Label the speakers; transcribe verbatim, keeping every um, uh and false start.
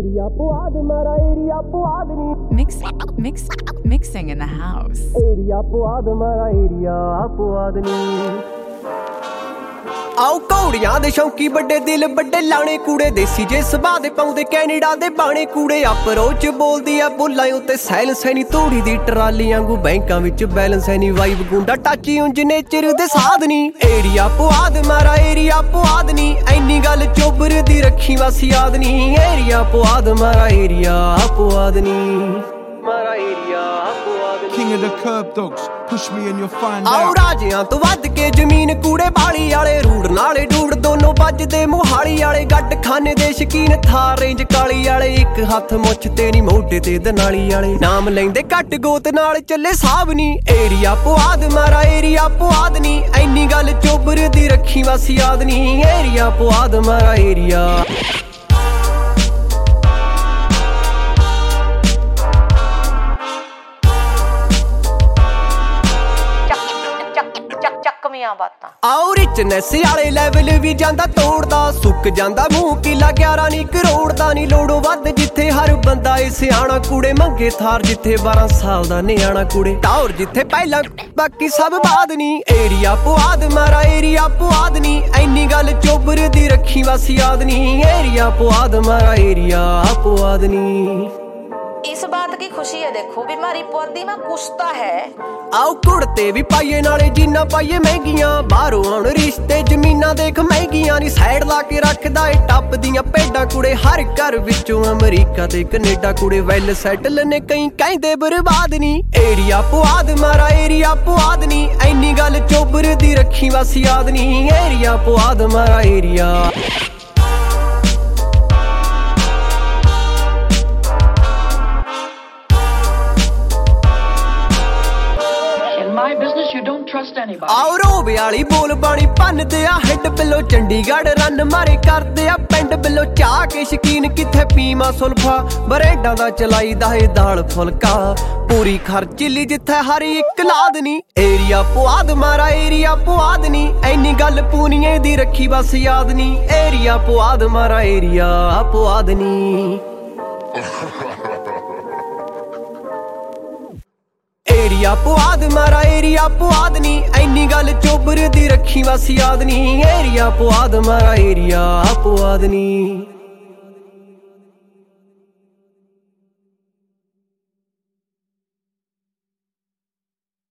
Speaker 1: Area Puadh ਮਾਰਾ area Puadh ਨੀ
Speaker 2: Mix, mix, mixing in the house.
Speaker 1: Area Puadh ਮਾਰਾ area ਪੁਆਧ ਨੀ ਆਓ ਕੌੜੀਆਂ ਦੇ ਸ਼ੌਂਕੀ ਵੱਡੇ ਦਿਲ ਵੱਡੇ ਲਾਣੇ ਕੂੜੇ ਦੇਸੀ ਜੇ ਸੁਭਾਅ ਦੇ ਪਾਉਂਦੇ ਕੈਨੇਡਾ ਦੇ ਬਾਣੇ ਕੂੜੇ ਅਪਰੋਚ ਬੋਲਦੀ ਆ ਬੋਲਾਂ ਉੱਤੇ ਸਾਇਲੈਂਸ ਹੈ ਨੀ ਤੋੜੀ ਦੀ ਟਰਾਲੀਆਂ ਵਾਂਗੂ ਬੈਂਕਾਂ ਵਿੱਚ ਬੈਲੈਂਸ ਹੈ ਨੀ ਵਾਈਬ ਗੁੰਡਾ ਟਾਚੀ ਉਂਝ ਨੇਚਰ ਦੇ ਸਾਧ ਨੀ ਏਰੀਆ ਪੁਆਧ ਮਾਰਾ ਏਰੀਆ ਪੁਆਧ ਨੀ ਐਨੀ ਗੱਲ ਚੋਬਰ ਦੀ ਰੱਖੀ ਵਸ ਯਾਦ ਨੀ ਏਰੀਆ ਪੁਆਧ ਮਾਰਾ ਏਰੀਆ ਪੁਆਧ ਨੀ ਮਾਰਾ area
Speaker 3: King of the curb dogs, push me and you'll find
Speaker 1: ਆਓ
Speaker 3: out
Speaker 1: ਰਾਜਿਆਂ ਤੋਂ ਵੱਧ ਕੇ ਜ਼ਮੀਨ ਕੂੜੇ ਬਾਲੀ ਵਾਲੇ ਰੂੜ ਨਾਲੇ ਡੂੜ ਦੋਨੋਂ ਵੱਜਦੇ ਮੋਹਾਲੀ ਵਾਲੇ ਗੱਡ ਖਾਨੇ ਦੇ ਸ਼ਕੀਨ ਥਾਰ ਰੇਂਜ ਕਾਲੀ ਵਾਲੇ ਇੱਕ ਹੱਥ ਮੁੱਛ ਤੇ ਨੀ ਮੋਢੇ ਤੇ ਦਨਾਲੀ ਵਾਲੇ ਨਾਮ ਲੈਂਦੇ ਘੱਟ ਗੋਤ ਨਾਲ ਚੱਲੇ ਸਾਬ ਨੀ ਏਰੀਆ ਪੁਆਧ ਮਾਰਾ ਏਰੀਆ ਪੁਆਧ ਨੀ ਐਨੀ ਗੱਲ ਚੋਬਰ ਦੀ ਰੱਖੀ ਵਸ ਯਾਦ ਨੀ ਏਰੀਆ ਪੁਆਧ ਮਾਰਾ ਏਰੀਆ ਆਓ ਰਿਚਨੈਸ ਵਾਲੇ ਲੈਵਲ ਵੀ ਜਾਂਦਾ ਤੋੜਦਾ ਸੁੱਕ ਜਾਂਦਾ ਮੂੰਹ ਕਿਲਾ ਗਿਆਰਾਂ ਨੀ ਕਰੋੜ ਦਾ ਨੀ ਲੋੜੋਂ ਵੱਧ ਜਿੱਥੇ ਹਰ ਬੰਦਾ ਏ ਸਿਆਣਾ ਕੂੜੇ ਮੰਗੇ ਥਾਰ ਜਿੱਥੇ ਬਾਰਾਂ ਸਾਲ ਦਾ ਨਿਆਣਾ ਕੂੜੇ ਟੌਰ ਜਿੱਥੇ ਪਹਿਲਾਂ ਬਾਕੀ ਸਭ ਬਾਦ ਨੀ ਏਰੀਆ ਪੁਆਧ ਮਾਰਾ ਏਰੀਆ ਪੁਆਧ ਨੀ ਐਨੀ ਗੱਲ ਚੋਬਰ ਦੀ ਰੱਖੀ ਵਸ ਯਾਦ ਨੀ ਏਰੀਆ ਪੁਆਧ ਮਾਰਾ ਏਰੀਆ ਪੁਆਧ ਨੀ
Speaker 4: इस बात की खुशी है देखो भी हमारी पौधी में कुछ तो है
Speaker 1: आओ कुड़ते भी पाइए नाले जीना पाइए महंगियां बाहरों आउण रिश्ते जमीना देख महंगियां नी साइड ला के रखदा ए टप दियां भेडां कुड़े हर घर विचों अमरीका ते कनेडा कुड़े वैल सैटल ने कई कहंदे बर्बाद नी एरिया पुआध मारा एरिया पुआध नी ऐनी गल चोबर दी रखी वस याद नी एरिया पुआध मारा एरिया ਆਓ ਰੋਬ ਵਾਲੀ ਬੋਲ ਬਾਣੀ ਭੰਨਦੇ ਆ ਹੈਡ ਬਿੱਲੋ ਚੰਡੀਗੜ੍ਹ ਰਨ ਮਾਰੇ ਕਰਦੇ ਆ ਪਿੰਡ ਬਿੱਲੋ ਚਾਹ ਕੇ ਸ਼ਕੀਨ ਕਿੱਥੇ ਪੀਮਾ ਸੁਲਫਾ ਬਰੇਡਾਂ ਦਾ ਚਲਾਈਦਾ ਏ ਦਾਲ ਫੁਲਕਾ ਪੂਰੀ ਖਰਚਿਲੀ ਜਿੱਥੇ ਹਰ ਇੱਕ ਲਾਦ ਨੀ ਏਰੀਆ ਪੁਆਧ ਮਾਰਾ ਏਰੀਆ ਪੁਆਧ ਨੀ ਐਨੀ ਗੱਲ ਪੂਨੀਏ ਦੀ ਰੱਖੀ ਬਸ ਯਾਦ ਨੀ ਏਰੀਆ ਪੁਆਧ ਮਾਰਾ ਏਰੀਆ ਪੁਆਧ ਨੀ ਏਰੀਆ ਪੁਆਧ ਮਾਰਾ ਏਰੀਆ ਪੁਆਧ ਨੀ ਐਨੀ ਗੱਲ ਚੋਬਰ ਦੀ ਰੱਖੀ ਵਸ ਯਾਦ ਨੀ ਏਰੀਆ ਪੁਆਧ ਮਾਰਾ ਏਰੀਆ ਪੁਆਧ ਨੀ